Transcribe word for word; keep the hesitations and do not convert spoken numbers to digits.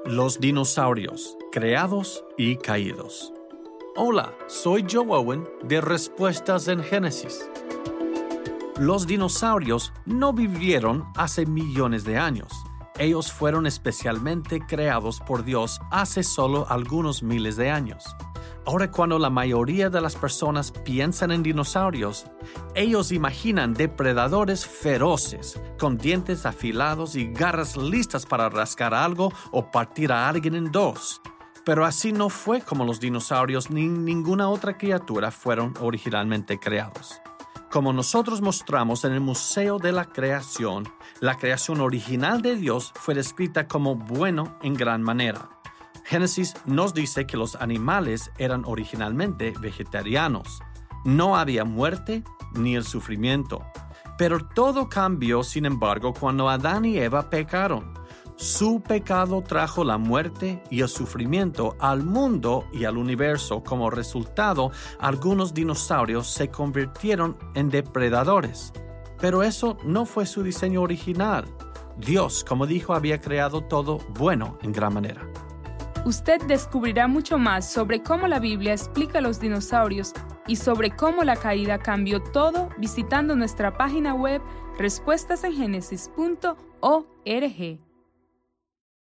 Los dinosaurios, creados y caídos. Hola, soy Joe Owen de Respuestas en Génesis. Los dinosaurios no vivieron hace millones de años. Ellos fueron especialmente creados por Dios hace solo algunos miles de años. Ahora, cuando la mayoría de las personas piensan en dinosaurios, ellos imaginan depredadores feroces, con dientes afilados y garras listas para rascar algo o partir a alguien en dos. Pero así no fue como los dinosaurios ni ninguna otra criatura fueron originalmente creados. Como nosotros mostramos en el Museo de la Creación, la creación original de Dios fue descrita como bueno en gran manera. Génesis nos dice que los animales eran originalmente vegetarianos. No había muerte ni el sufrimiento. Pero todo cambió, sin embargo, cuando Adán y Eva pecaron. Su pecado trajo la muerte y el sufrimiento al mundo y al universo. Como resultado, algunos dinosaurios se convirtieron en depredadores. Pero eso no fue su diseño original. Dios, como dijo, había creado todo bueno en gran manera. Usted descubrirá mucho más sobre cómo la Biblia explica a los dinosaurios y sobre cómo la caída cambió todo visitando nuestra página web respuestas en génesis punto org.